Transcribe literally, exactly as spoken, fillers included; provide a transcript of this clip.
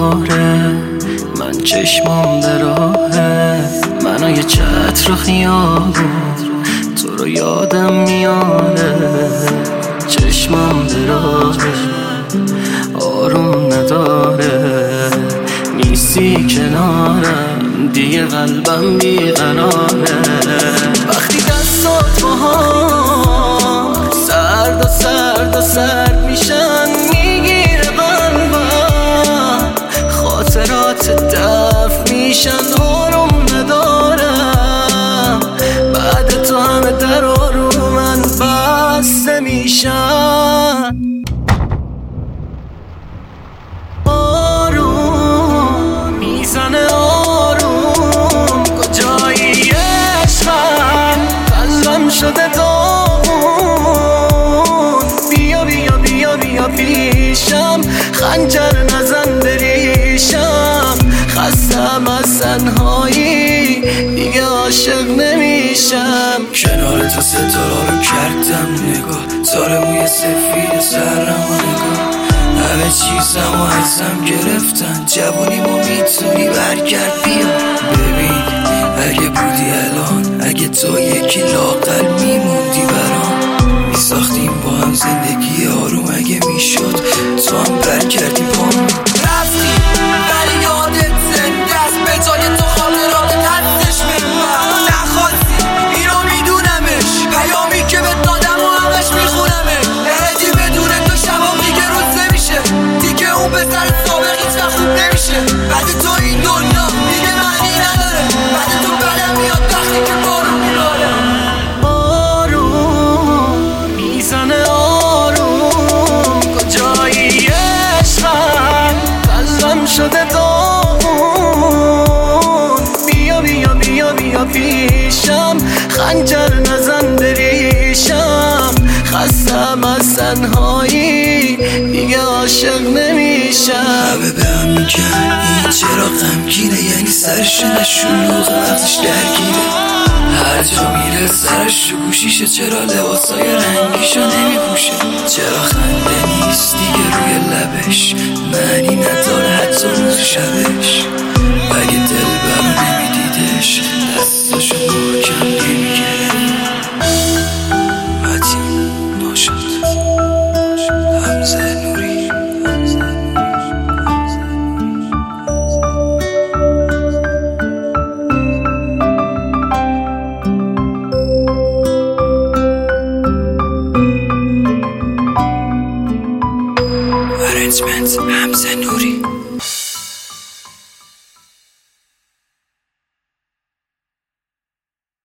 باره، من چشمام به راهه، منو یه چتر خیابون تو رو یادم میاره. چشمام به راهه، آروم نداره، نیستی کنارم، دیگه قلبم بیقراره. وقتی دستات با هم سرد و سرد و سرد میشن، میگیره قلبم، خاطرات دفع میشن، آروم ندارم. بعد تو همه درا رو من بسته میشن. آروم میزنه آروم، کجایی عشقم، قلبم شده داغون. بیا بیا بیا بیا پیشم، خنجر نزن بریشم. خستم از تنهایی، دیگه عاشق نمیشم. کنار تو ستاره رو کردم نگاه، تار موی سفید سرم و نگاه، همه چیزم و ازم گرفتن. جوونیمو میتونی برگرد بیا ببین، اگه بودی الان، اگه تو یکی لاغر میموندی برام، میساختیم با هم زندگی آروم. اگه میشد تو هم برگردی پام. رفتی ولی یادت زنده است، به جای تو خاطرات هستش من نخواستی، اینو میدونمش، پیامی که به دادم و همش میخونمه. نهدی بدون تو شبام دیگه روز نمیشه، دیگه اون به سر سابق هیچ وقت خوب نمیشه. بعد تو این دنیا دیگه معنی نداره، بعد تو بدم میاد وقتی که بارون میباره. آروم میزنه آروم، کجایی عشقم، قلبم شده داغون. بیا بیا بیا بیا پیشم، خنجر نزن بریشم. خستم از تنهایی، دیگه عاشق نمیشم. همه به هم میگن این چرا غمگینه، یعنی سرش نشلوغ مغزش درگیره. هر جا میره سرش تو گوشیشه، چرا لباسای رنگیشو نمیپوشه. چرا خنده نیست دیگه روی لبش، معنی نداره حتی روز شبش. اگه دل برو نمیدیدش، دستاشو محکم نمیگیره. حتی باشد حمزه نوری. Arrangement حمزه نوری.